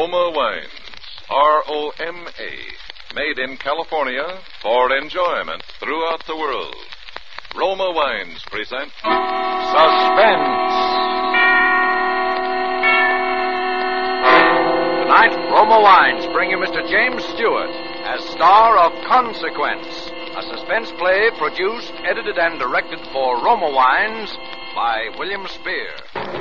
Roma Wines. R-O-M-A. Made in California for enjoyment throughout the world. Roma Wines present Suspense. Tonight, Roma Wines bring you Mr. James Stewart as star of Consequence, a suspense play produced, edited, and directed for Roma Wines by William Spear.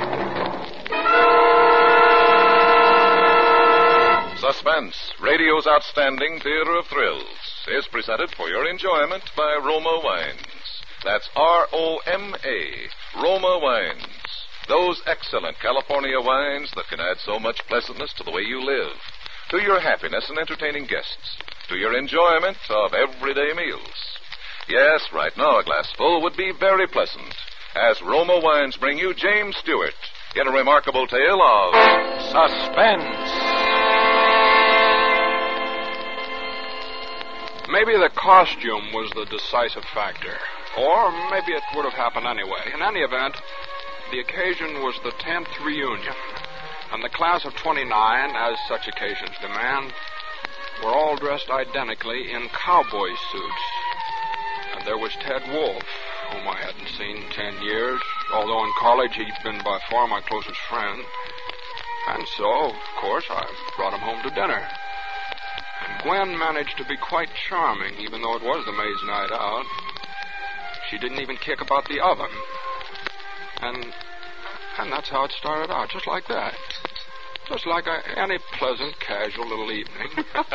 Suspense, radio's outstanding theater of thrills, is presented for your enjoyment by Roma Wines. That's R-O-M-A, Roma Wines. Those excellent California wines that can add so much pleasantness to the way you live, to your happiness in entertaining guests, to your enjoyment of everyday meals. Yes, right now a glassful would be very pleasant, as Roma Wines bring you James Stewart in a remarkable tale of suspense. Maybe the costume was the decisive factor. Or maybe it would have happened anyway. In any event, the occasion was the 10th reunion. And the class of 29, as such occasions demand, were all dressed identically in cowboy suits. And there was Ted Wolf, whom I hadn't seen 10 years, although in college he'd been by far my closest friend. And so, of course, I brought him home to dinner. And Gwen managed to be quite charming, even though it was the Mays' night out. She didn't even kick about the oven. And that's how it started out, just like that. Just like any pleasant, casual little evening.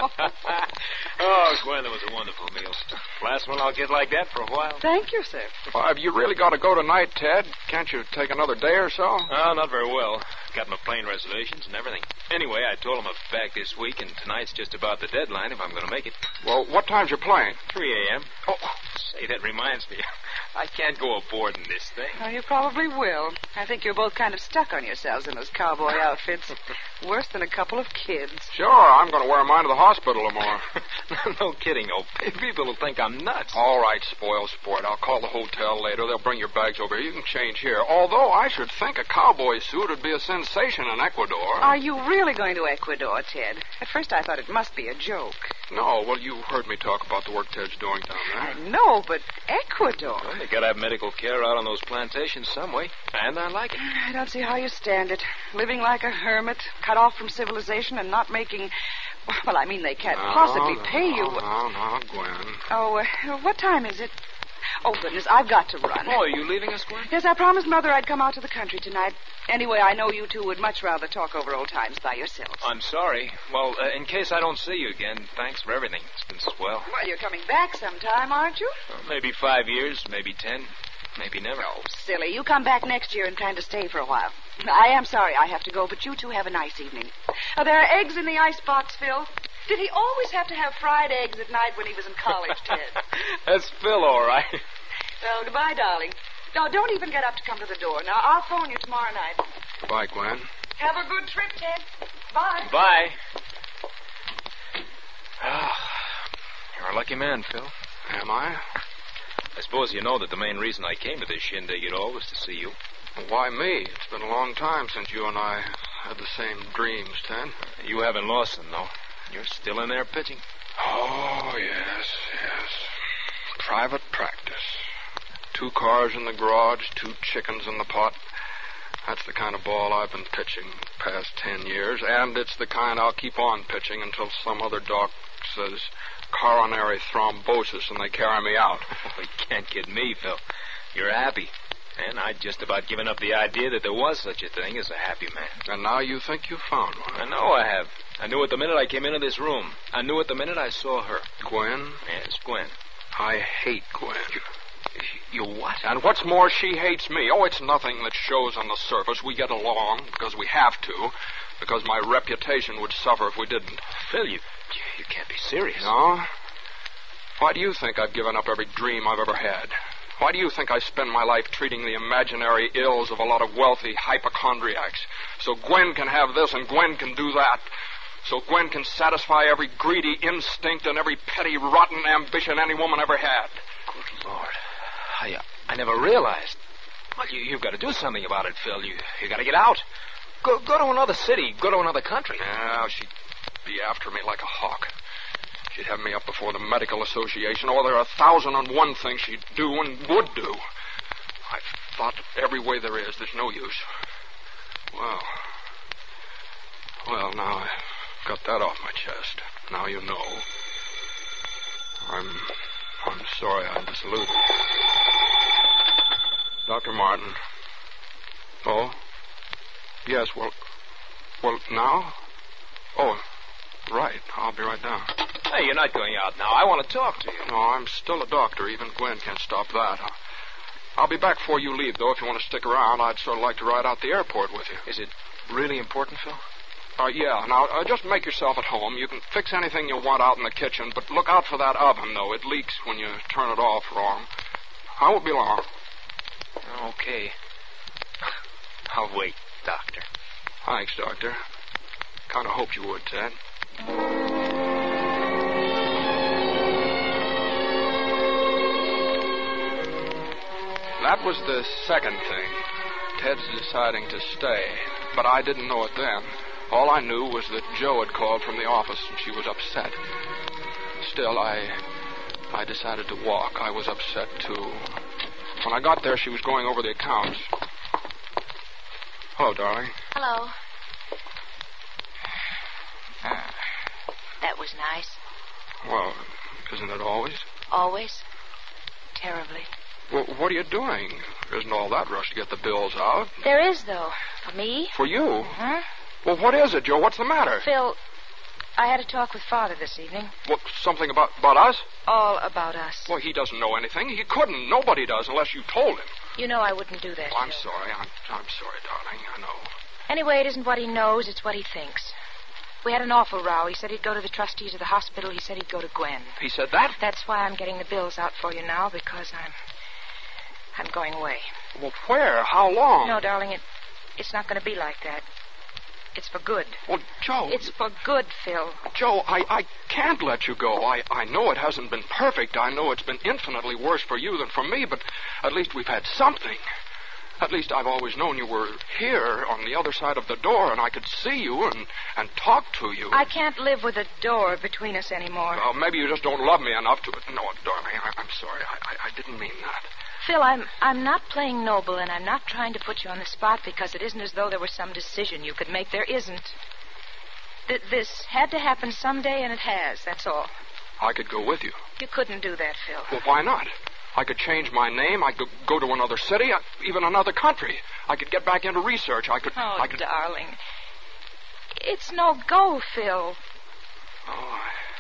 Oh, Gwen, that was a wonderful meal. Last one I'll get like that for a while. Thank you, sir. Well, have you really got to go tonight, Ted? Can't you take another day or so? Oh, not very well. Got my plane reservations and everything. Anyway, I told him I'd be back this week, and tonight's just about the deadline if I'm going to make it. Well, what time's your plane? 3 a.m. Oh, say, that reminds me. I can't go aboard in this thing. Oh, you probably will. I think you're both kind of stuck on yourselves in those cowboy outfits. Worse than a couple of kids. Sure, I'm going to wear mine to the hospital tomorrow. No kidding, though. People will think I'm nuts. All right, spoil sport. I'll call the hotel later. They'll bring your bags over here. You can change here. Although I should think a cowboy suit would be a sensation in Ecuador. Are you really going to Ecuador, Ted? At first I thought it must be a joke. No, well, you heard me talk about the work Ted's doing down there. I know, but Ecuador... Well, they gotta have medical care out on those plantations some way, and I like it. I don't see how you stand it. Living like a hermit, cut off from civilization and not making... Well, I mean, they can't possibly pay you... No, Gwen. Oh, what time is it? Oh, goodness, I've got to run. Oh, are you leaving us, Gwen? Yes, I promised Mother I'd come out to the country tonight. Anyway, I know you two would much rather talk over old times by yourselves. I'm sorry. Well, in case I don't see you again, thanks for everything. It's been swell. Well, you're coming back sometime, aren't you? Maybe 5 years, maybe 10, maybe never. Oh, silly. You come back next year and kind of stay for a while. I am sorry I have to go, but you two have a nice evening. There are eggs in the icebox, Phil. Did he always have to have fried eggs at night when he was in college, Ted? That's Phil, all right. Well, goodbye, darling. No, don't even get up to come to the door. Now, I'll phone you tomorrow night. Goodbye, Gwen. Have a good trip, Ted. Bye. Bye. You're a lucky man, Phil. Am I? I suppose you know that the main reason I came to this shindig at all was to see you. Why me? It's been a long time since you and I had the same dreams, Ted. You haven't lost them, though. You're still in there pitching. Oh, yes. Private practice. 2 cars in the garage, 2 chickens in the pot. That's the kind of ball I've been pitching the past 10 years, and it's the kind I'll keep on pitching until some other doc says coronary thrombosis and they carry me out. You can't kid me, Phil. You're happy. And I'd just about given up the idea that there was such a thing as a happy man. And now you think you found one. I know I have. I knew it the minute I came into this room. I knew it the minute I saw her. Gwen? Yes, Gwen. I hate Gwen. You what? And what's more, she hates me. Oh, it's nothing that shows on the surface. We get along because we have to, because my reputation would suffer if we didn't. Phil, you can't be serious. No? Why do you think I've given up every dream I've ever had? Why do you think I spend my life treating the imaginary ills of a lot of wealthy hypochondriacs? So Gwen can have this and Gwen can do that. So Gwen can satisfy every greedy instinct and every petty, rotten ambition any woman ever had. Good Lord. I never realized. Well, you've got to do something about it, Phil. You got to get out. Go to another city. Go to another country. Yeah, she'd be after me like a hawk. She'd have me up before the Medical Association. Oh, there are 1,001 things she'd do and would do. I've thought every way there is. There's no use. Well, now I've got that off my chest. Now you know. I'm sorry I'm disillusioned. Dr. Martin. Oh? Yes, well, now? Oh, right. I'll be right down. Hey, you're not going out now. I want to talk to you. No, I'm still a doctor. Even Gwen can't stop that. I'll be back before you leave, though. If you want to stick around, I'd sort of like to ride out the airport with you. Is it really important, Phil? Yeah. Now, just make yourself at home. You can fix anything you want out in the kitchen, but look out for that oven, though. It leaks when you turn it off wrong. I won't be long. Okay. I'll wait, Doctor. Thanks, Doctor. Kind of hoped you would, Ted. That was the second thing. Ted's deciding to stay. But I didn't know it then. All I knew was that Joe had called from the office and she was upset. Still, I decided to walk. I was upset, too. When I got there, she was going over the accounts. Hello, darling. Hello. That was nice. Well, isn't it always? Always. Terribly. Well, what are you doing? There isn't all that rush to get the bills out. There is, though. For me? For you? Huh? Well, what is it, Joe? What's the matter? Phil, I had a talk with Father this evening. What, something about us? All about us. Well, he doesn't know anything. He couldn't. Nobody does unless you told him. You know I wouldn't do that. Oh, I'm Phil. sorry. I'm sorry, darling. I know. Anyway, it isn't what he knows, it's what he thinks. We had an awful row. He said he'd go to the trustees of the hospital. He said he'd go to Gwen. He said that? That's why I'm getting the bills out for you now, because I'm going away. Well, where? How long? No, darling, it's not going to be like that. It's for good. Well, Joe... It's for good, Phil. Joe, I can't let you go. I know it hasn't been perfect. I know it's been infinitely worse for you than for me, but at least we've had something. At least I've always known you were here on the other side of the door, and I could see you and talk to you. I can't live with a door between us anymore. Well, maybe you just don't love me enough to... No, darling, I'm sorry. I didn't mean that. Phil, I'm not playing noble, and I'm not trying to put you on the spot because it isn't as though there was some decision you could make. There isn't. This had to happen someday, and it has. That's all. I could go with you. You couldn't do that, Phil. Well, why not? I could change my name. I could go to another city, even another country. I could get back into research. Oh, darling. It's no go, Phil. Oh,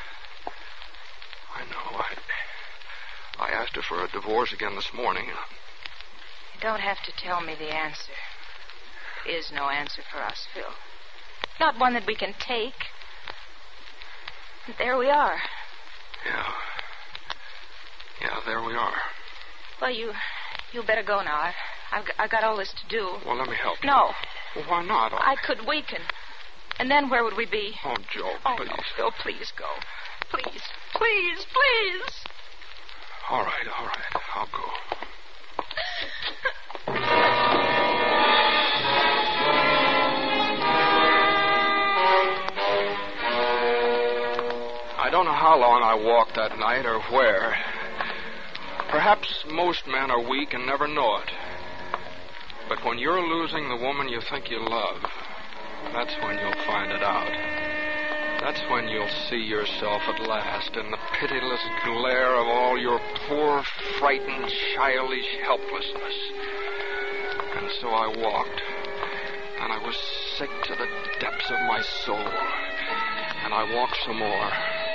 I know. I asked her for a divorce again this morning. You don't have to tell me the answer. There is no answer for us, Phil. Not one that we can take. And there we are. Yeah, there we are. Well, you better go now. I've got all this to do. Well, let me help you. No. Well, why not? I could weaken. And then where would we be? Oh, Joe, please. No, Phil, please go. Please, please, please. All right. I'll go. I don't know how long I walked that night or where. Perhaps most men are weak and never know it. But when you're losing the woman you think you love, that's when you'll find it out. That's when you'll see yourself at last in the pitiless glare of all your poor, frightened, childish helplessness. And so I walked, and I was sick to the depths of my soul. And I walked some more.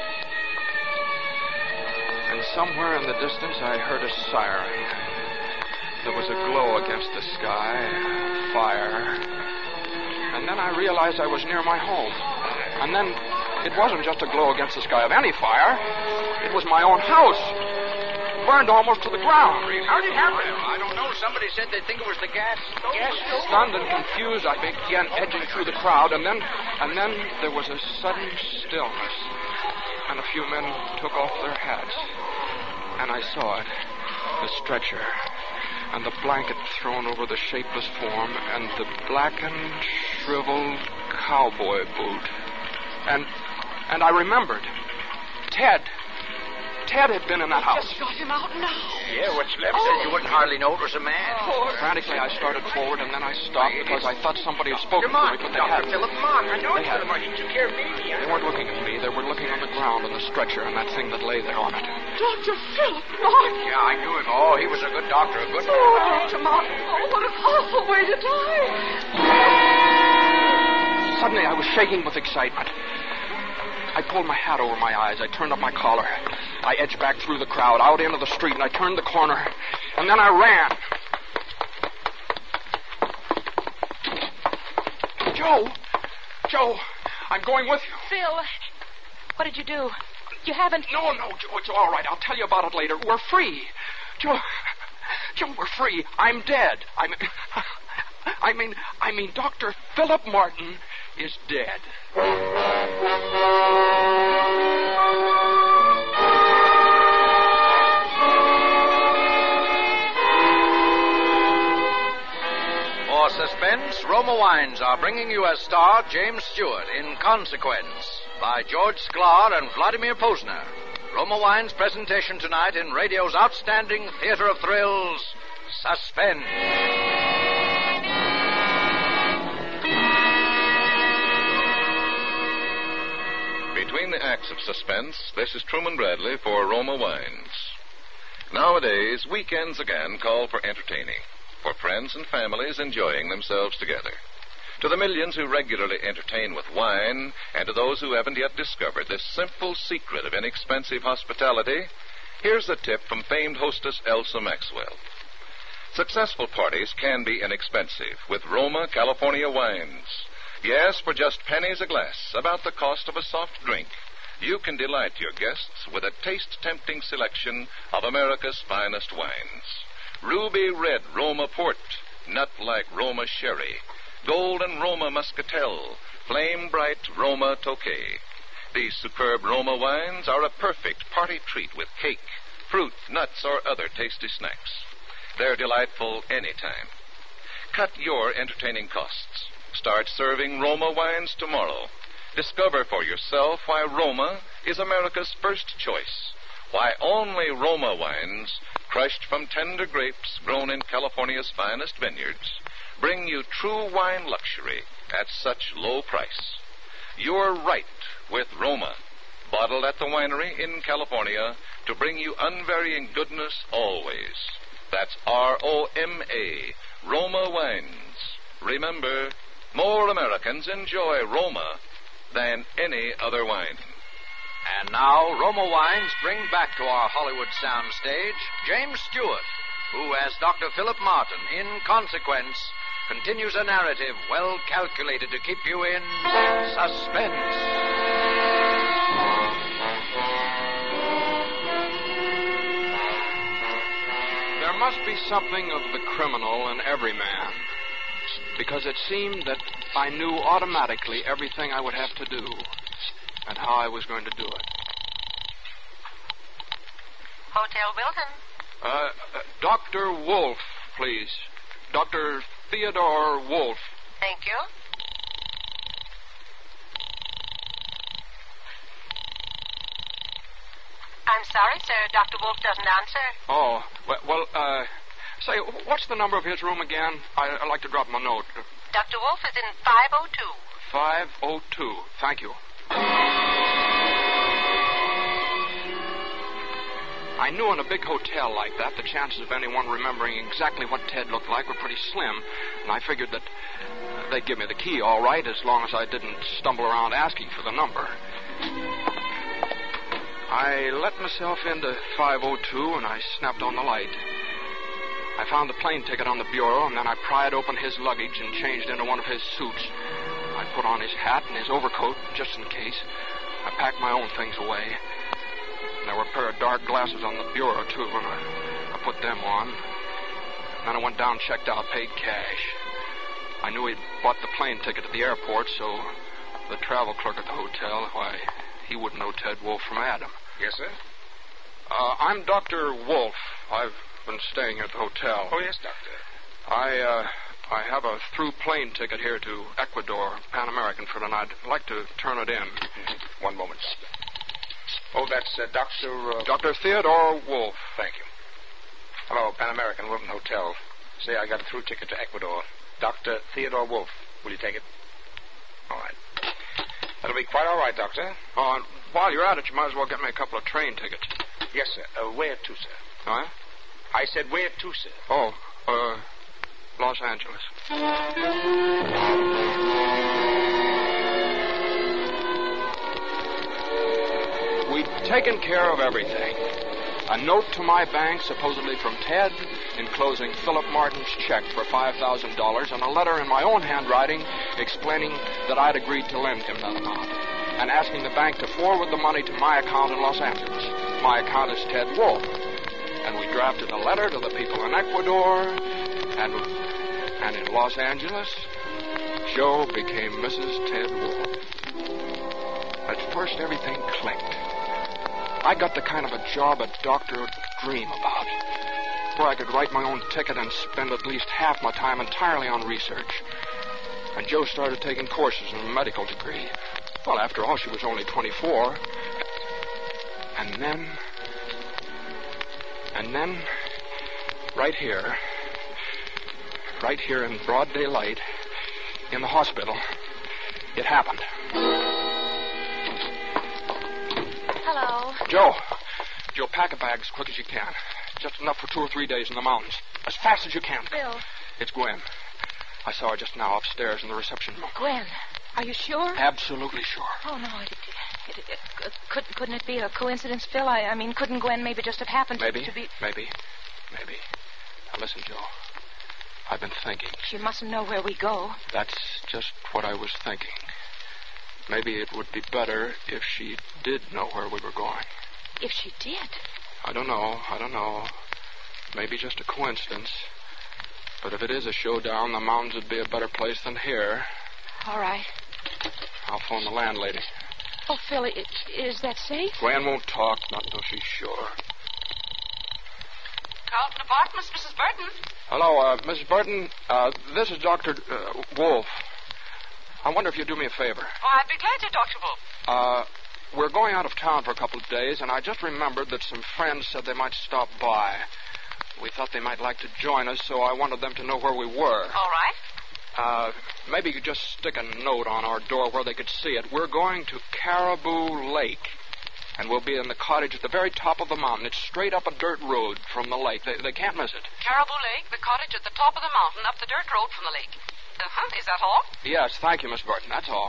And somewhere in the distance I heard a siren. There was a glow against the sky, fire. And then I realized I was near my home. And then it wasn't just a glow against the sky of any fire. It was my own house. Burned almost to the ground. How did it happen? I don't know. Somebody said they'd think it was the gas stove. Stunned and confused, I began edging through the crowd, and then there was a sudden stillness. And a few men took off their hats. And I saw it. The stretcher. And the blanket thrown over the shapeless form. And the blackened, shriveled cowboy boot. And I remembered. Ted had been in that house. Just got him out now. Yeah, what's left said you wouldn't hardly know it was a man. Frantically, I started forward, and then I stopped because I thought somebody had spoken to me, but they hadn't. Philip Martin. I know They hadn't. Philip Martin. He took care of me. They weren't looking at me. They were looking on the ground on the stretcher and that thing that lay there on it. Dr. Philip Martin. Yeah, I knew him. Oh, he was a good doctor, a good Oh, Dr. Martin. Oh, what an awful way to die. Suddenly, I was shaking with excitement. I pulled my hat over my eyes. I turned up my collar. I edged back through the crowd, out into the street, and I turned the corner. And then I ran. Joe, I'm going with you. Phil, what did you do? You haven't... No, Joe, it's all right. I'll tell you about it later. We're free. Joe, we're free. I'm dead. I mean, Dr. Philip Martin is dead. For Suspense, Roma Wines are bringing you as star James Stewart in Consequence by George Sklar and Vladimir Posner. Roma Wines' presentation tonight in radio's outstanding theater of thrills, Suspense. Between the acts of Suspense, this is Truman Bradley for Roma Wines. Nowadays, weekends again call for entertaining, for friends and families enjoying themselves together. To the millions who regularly entertain with wine, and to those who haven't yet discovered this simple secret of inexpensive hospitality, here's a tip from famed hostess Elsa Maxwell. Successful parties can be inexpensive with Roma California wines. Yes, for just pennies a glass, about the cost of a soft drink, you can delight your guests with a taste-tempting selection of America's finest wines. Ruby red Roma port, nut-like Roma sherry, golden Roma muscatel, flame-bright Roma tokay. These superb Roma wines are a perfect party treat with cake, fruit, nuts, or other tasty snacks. They're delightful anytime. Cut your entertaining costs. Start serving Roma wines tomorrow. Discover for yourself why Roma is America's first choice. Why only Roma wines, crushed from tender grapes grown in California's finest vineyards, bring you true wine luxury at such low price. You're right with Roma, bottled at the winery in California to bring you unvarying goodness always. That's R-O-M-A, Roma Wines. Remember, more Americans enjoy Roma than any other wine. And now, Roma Wines bring back to our Hollywood soundstage James Stewart, who, as Dr. Philip Martin, in Consequence, continues a narrative well calculated to keep you in suspense. There must be something of the criminal in every man, because it seemed that I knew automatically everything I would have to do and how I was going to do it. Hotel Wilton. Dr. Wolf, please. Dr. Theodore Wolf. Thank you. I'm sorry, sir. Dr. Wolf doesn't answer. Oh, say, what's the number of his room again? I'd like to drop him a note. Dr. Wolf is in 502. 502. Thank you. I knew in a big hotel like that, the chances of anyone remembering exactly what Ted looked like were pretty slim, and I figured that they'd give me the key all right as long as I didn't stumble around asking for the number. I let myself into 502, and I snapped on the light. I found the plane ticket on the bureau, and then I pried open his luggage and changed into one of his suits. I put on his hat and his overcoat, just in case. I packed my own things away. And there were a pair of dark glasses on the bureau, too, and I put them on. And then I went down, checked out, paid cash. I knew he'd bought the plane ticket at the airport, so the travel clerk at the hotel, why, he wouldn't know Ted Wolf from Adam. Yes, sir? I'm Dr. Wolf. I've been staying at the hotel. Oh, yes, Doctor. I I have a through plane ticket here to Ecuador, Pan American, for tonight. I'd like to turn it in. One moment. Oh, that's Dr. Dr. Theodore Wolf. Thank you. Hello, Pan American, Wilton Hotel. Say I got a through ticket to Ecuador. Dr. Theodore Wolf. Will you take it? All right. That'll be quite all right, Doctor. Oh, and while you're at it, you might as well get me a couple of train tickets. Yes, sir. Where to, sir? Huh? I said where to, sir. Oh, Los Angeles. We'd taken care of everything. A note to my bank, supposedly from Ted, enclosing Philip Martin's check for $5,000, and a letter in my own handwriting explaining that I'd agreed to lend him that amount, and asking the bank to forward the money to my account in Los Angeles. My account is Ted Wolf. And we drafted a letter to the people in Ecuador, and in Los Angeles, Jo became Mrs. Ted Wolf. At first, everything clicked. I got the kind of a job a doctor would dream about, where I could write my own ticket and spend at least half my time entirely on research. And Jo started taking courses in a medical degree. Well, after all, she was only 24. And then, right here in broad daylight, in the hospital, it happened. Hello. Jo, pack a bag as quick as you can. Just enough for 2 or 3 days in the mountains. As fast as you can. Bill. It's Gwen. I saw her just now upstairs in the reception room. Gwen, are you sure? Absolutely sure. Oh, no, couldn't it be a coincidence, Phil? I mean, couldn't Gwen maybe just have happened to be... Maybe. Now, listen, Jo. I've been thinking. She mustn't know where we go. That's just what I was thinking. Maybe it would be better if she did know where we were going. If she did? I don't know. Maybe just a coincidence. But if it is a showdown, the mountains would be a better place than here. All right. I'll phone the landlady. Oh, Phil, is that safe? Gwen won't talk, not until she's sure. Carlton Apartments, Mrs. Burton. Hello, Mrs. Burton. This is Dr. Wolf. I wonder if you'd do me a favor. Oh, I'd be glad to, Dr. Wolf. We're going out of town for a couple of days, and I just remembered that some friends said they might stop by. We thought they might like to join us, so I wanted them to know where we were. All right. Maybe you could just stick a note on our door where they could see it. We're going to Caribou Lake, and we'll be in the cottage at the very top of the mountain. It's straight up a dirt road from the lake. They can't miss it. Caribou Lake, the cottage at the top of the mountain, up the dirt road from the lake. Is that all? Yes, thank you, Miss Burton. That's all.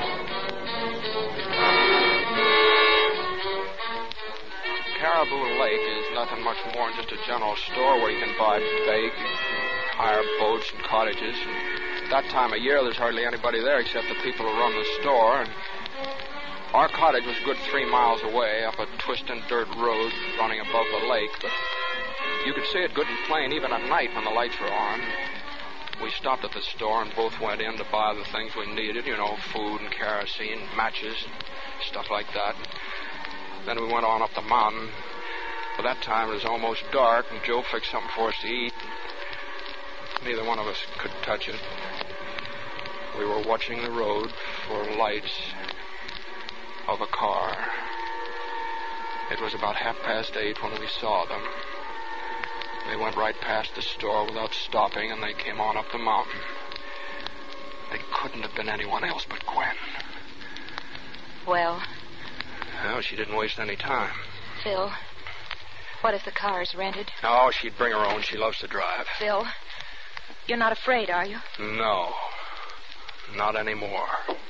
Caribou Lake is nothing much more than just a general store where you can buy bait, hire boats and cottages. And that time of year, there's hardly anybody there except the people who run the store. And our cottage was a good 3 miles away, up a twisting dirt road running above the lake. But you could see it good and plain even at night when the lights were on. We stopped at the store and both went in to buy the things we needed, food and kerosene, matches, and stuff like that. Then we went on up the mountain. By that time, it was almost dark, and Jo fixed something for us to eat. Neither one of us could touch it. We were watching the road for lights of a car. It was about 8:30 when we saw them. They went right past the store without stopping, and they came on up the mountain. They couldn't have been anyone else but Gwen. Well, she didn't waste any time. Phil, what if the car is rented? Oh, she'd bring her own. She loves to drive. Phil, you're not afraid, are you? No, not anymore.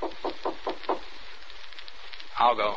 I'll go.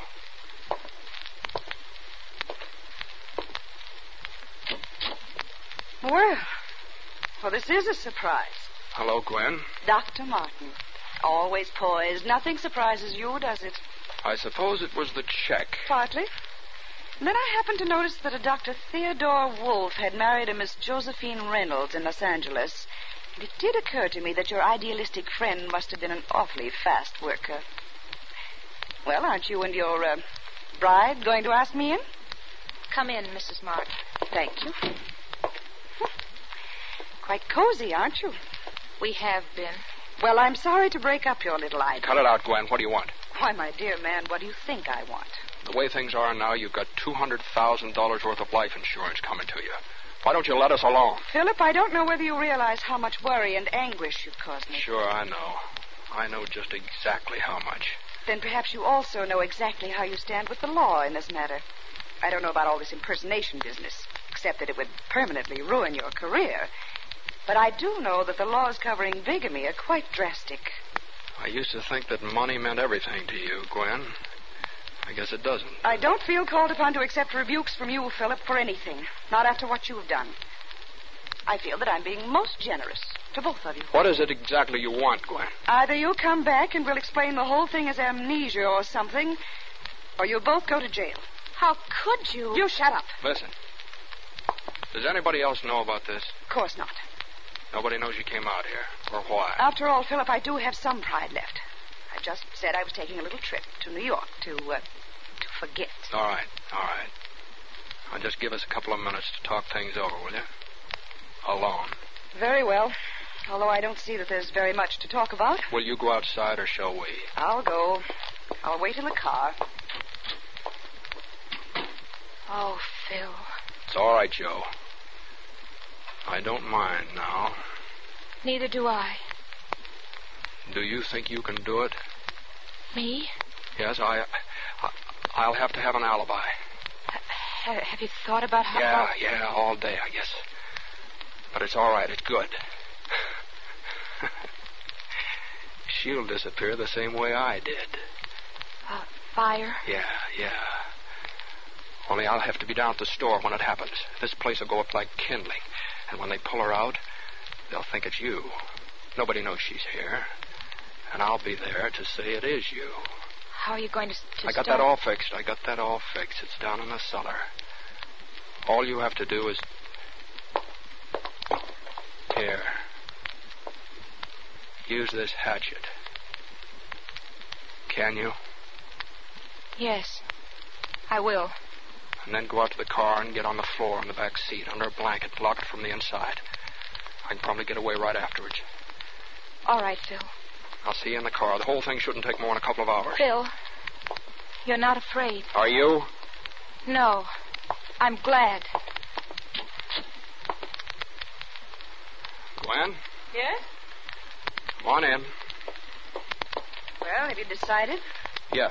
Well, this is a surprise. Hello, Gwen. Dr. Martin. Always poised. Nothing surprises you, does it? I suppose it was the check. Partly. And then I happened to notice that a Dr. Theodore Wolf had married a Miss Josephine Reynolds in Los Angeles. And it did occur to me that your idealistic friend must have been an awfully fast worker. Well, aren't you and your bride going to ask me in? Come in, Mrs. Martin. Thank you. Quite cozy, aren't you? We have been. Well, I'm sorry to break up your little idyll. Cut it out, Gwen. What do you want? Why, my dear man, what do you think I want? The way things are now, you've got $200,000 worth of life insurance coming to you. Why don't you let us alone? Philip, I don't know whether you realize how much worry and anguish you've caused me. Sure, I know. I know just exactly how much. Then perhaps you also know exactly how you stand with the law in this matter. I don't know about all this impersonation business, except that it would permanently ruin your career. But I do know that the laws covering bigamy are quite drastic. I used to think that money meant everything to you, Gwen. I guess it doesn't. I don't feel called upon to accept rebukes from you, Philip, for anything. Not after what you have done. I feel that I'm being most generous to both of you. What is it exactly you want, Gwen? Either you come back and we'll explain the whole thing as amnesia or something, or you'll both go to jail. How could you? You shut up. Listen. Does anybody else know about this? Of course not. Nobody knows you came out here. Or why? After all, Philip, I do have some pride left. I just said I was taking a little trip to New York to forget. All right. Now just give us a couple of minutes to talk things over, will you? Alone. Very well. Although I don't see that there's very much to talk about. Will you go outside or shall we? I'll go. I'll wait in the car. Oh, Phil. It's all right, Joe. I don't mind now. Neither do I. Do you think you can do it? Me? Yes, I'll have to have an alibi. Have you thought about how... Yeah, all day, I guess. But it's all right. It's good. She'll disappear the same way I did. Fire? Yeah. Only I'll have to be down at the store when it happens. This place will go up like kindling. And when they pull her out, they'll think it's you. Nobody knows she's here. And I'll be there to say it is you. How are you going to I got that all fixed. It's down in the cellar. All you have to do is... Here. Use this hatchet. Can you? Yes, I will. And then go out to the car and get on the floor in the back seat under a blanket. Lock it from the inside. I can probably get away right afterwards. All right, Phil. I'll see you in the car. The whole thing shouldn't take more than a couple of hours. Phil, you're not afraid. Are you? No. I'm glad. Gwen? Yes? Come on in. Well, have you decided? Yes.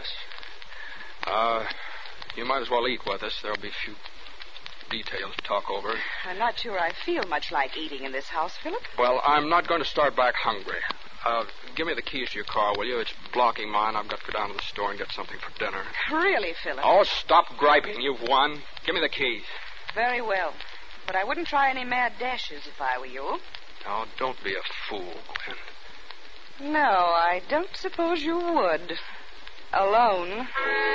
You might as well eat with us. There'll be a few details to talk over. I'm not sure I feel much like eating in this house, Philip. Well, I'm not going to start back hungry. Give me the keys to your car, will you? It's blocking mine. I've got to go down to the store and get something for dinner. Really, Philip? Oh, stop griping. You've won. Give me the keys. Very well. But I wouldn't try any mad dashes if I were you. Oh, don't be a fool, Gwen. No, I don't suppose you would. Alone.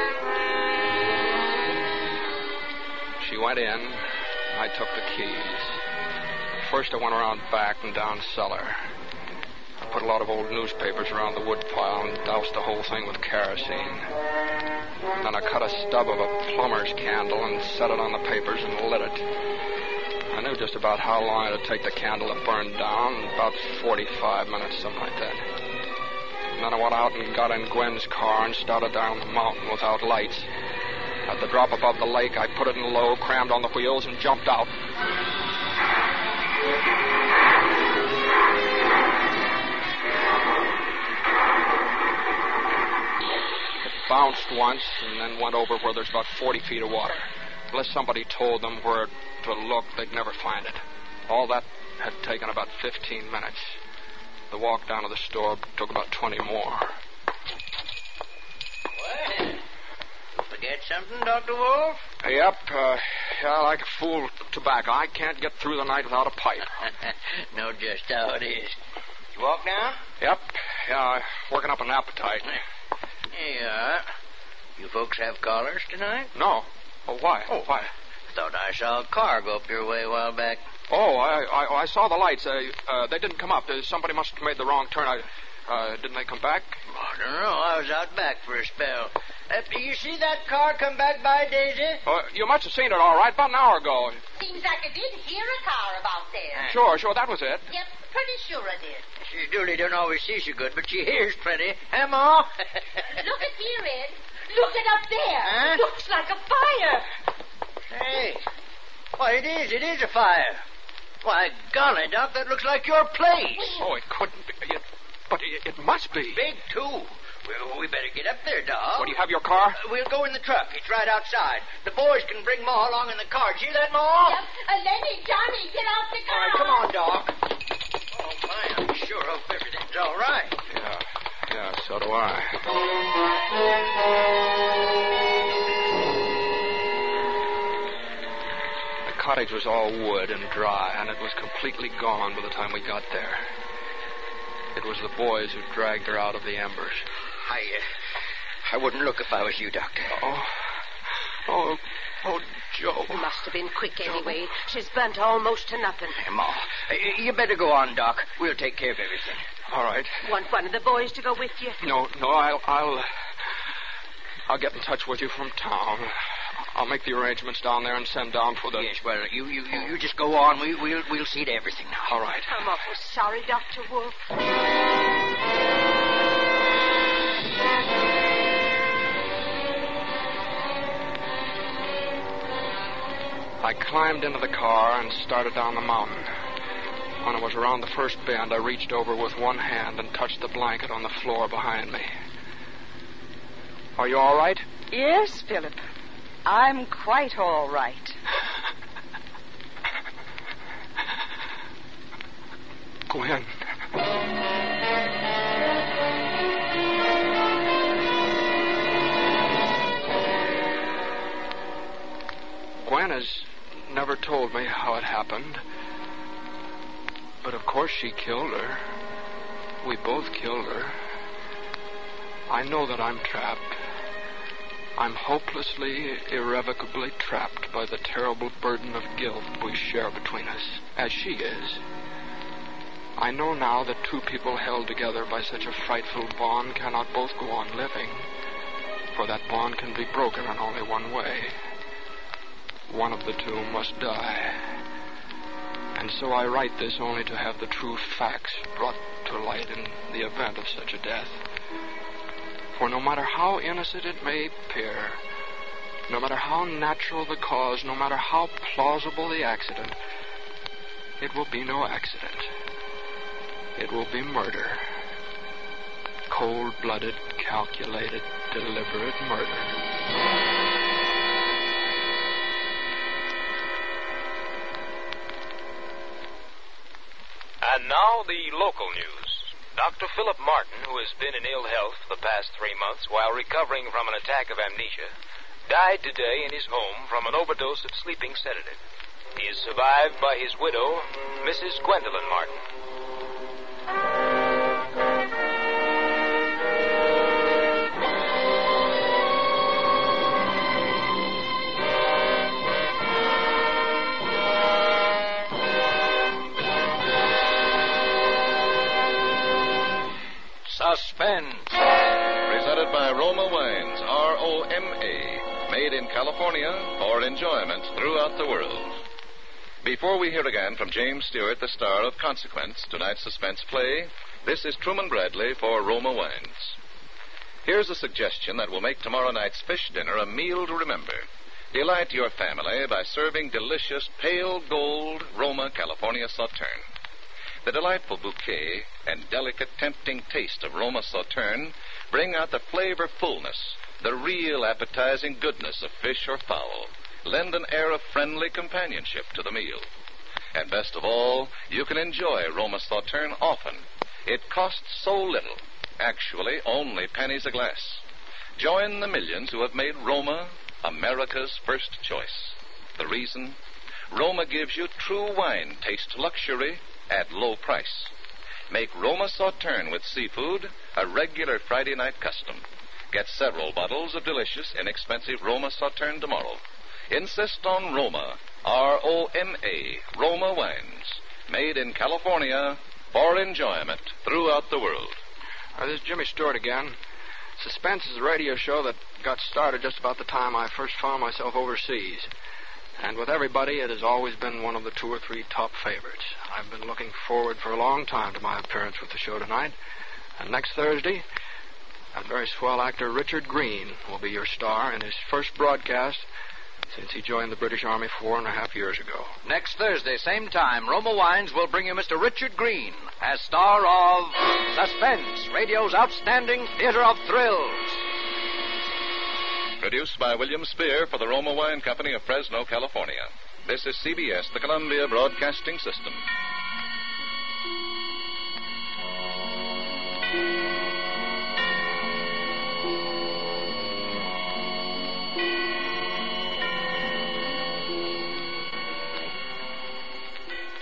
She went in. I took the keys. First, I went around back and down cellar. I put a lot of old newspapers around the wood pile and doused the whole thing with kerosene. Then I cut a stub of a plumber's candle and set it on the papers and lit it. I knew just about how long it would take the candle to burn down, about 45 minutes, something like that. And then I went out and got in Gwen's car and started down the mountain without lights. At the drop above the lake, I put it in low, crammed on the wheels, and jumped out. It bounced once and then went over where there's about 40 feet of water. Unless somebody told them where to look, they'd never find it. All that had taken about 15 minutes. The walk down to the store took about 20 more. What? Forget something, Dr. Wolf? Yep. Like a fool with tobacco. I can't get through the night without a pipe. Know just how it is. You walk down? Yep. Yeah, working up an appetite. Here you are. You folks have callers tonight? No. Oh, why? Why? Thought I saw a car go up your way a while back. Oh, I saw the lights. They didn't come up. Somebody must have made the wrong turn. Didn't they come back? I don't know. I was out back for a spell. You see that car come back by, Daisy? You must have seen it all right about an hour ago. Seems like I did hear a car about there. Sure, that was it. Yep, pretty sure I did. She Dooley don't always see so good, but she hears plenty. Huh, Ma? Look at here, Ed. Look it up there. Huh? Looks like a fire. Hey. Why, it is a fire. Why, golly, Doc, that looks like your place. Oh, it couldn't be. But it must be. Big, too. Well, we better get up there, Doc. What, do you have your car? We'll go in the truck. It's right outside. The boys can bring Ma along in the car. See that, Ma? Yep. Lenny, Johnny, get out the car. All right, come on, Doc. Oh, my, I sure hope everything's all right. Yeah, so do I. The cottage was all wood and dry, and it was completely gone by the time we got there. It was the boys who dragged her out of the embers. I wouldn't look if I was you, Doctor. Oh, Joe. It must have been quick anyway. She's burnt almost to nothing. Hey, Ma, you better go on, Doc. We'll take care of everything. All right. Want one of the boys to go with you? No, I'll get in touch with you from town. I'll make the arrangements down there and send down for the... Yes, well, you just go on. We'll see to everything now. All right. I'm awful sorry, Dr. Wolf. I climbed into the car and started down the mountain. When I was around the first bend, I reached over with one hand and touched the blanket on the floor behind me. Are you all right? Yes, Philip. I'm quite all right. Gwen. Gwen has never told me how it happened. But of course she killed her. We both killed her. I know that I'm trapped. I'm hopelessly, irrevocably trapped by the terrible burden of guilt we share between us, as she is. I know now that two people held together by such a frightful bond cannot both go on living, for that bond can be broken in only one way. One of the two must die. And so I write this only to have the true facts brought to light in the event of such a death. For no matter how innocent it may appear, no matter how natural the cause, no matter how plausible the accident, it will be no accident. It will be murder. Cold-blooded, calculated, deliberate murder. And now the local news. Dr. Philip Martin, who has been in ill health for the past 3 months while recovering from an attack of amnesia, died today in his home from an overdose of sleeping sedative. He is survived by his widow, Mrs. Gwendolyn Martin. Suspense. Presented by Roma Wines, R-O-M-A, made in California for enjoyment throughout the world. Before we hear again from James Stewart, the star of Consequence, tonight's suspense play, this is Truman Bradley for Roma Wines. Here's a suggestion that will make tomorrow night's fish dinner a meal to remember. Delight your family by serving delicious pale gold Roma California Sauterne. The delightful bouquet and delicate, tempting taste of Roma Sauterne bring out the flavor fullness, the real appetizing goodness of fish or fowl, lend an air of friendly companionship to the meal. And best of all, you can enjoy Roma Sauterne often. It costs so little, actually only pennies a glass. Join the millions who have made Roma America's first choice. The reason? Roma gives you true wine taste luxury at low price. Make Roma Sauterne with seafood a regular Friday night custom. Get several bottles of delicious, inexpensive Roma Sauterne tomorrow. Insist on Roma, R-O-M-A, Roma Wines, made in California for enjoyment throughout the world. This is Jimmy Stewart again. Suspense is a radio show that got started just about the time I first found myself overseas. And with everybody, it has always been one of the 2 or 3 top favorites. I've been looking forward for a long time to my appearance with the show tonight. And next Thursday, that very swell actor Richard Green will be your star in his first broadcast since he joined the British Army 4.5 years ago. Next Thursday, same time, Roma Wines will bring you Mr. Richard Green as star of Suspense, radio's outstanding theater of thrills. Produced by William Spear for the Roma Wine Company of Fresno, California. This is CBS, the Columbia Broadcasting System.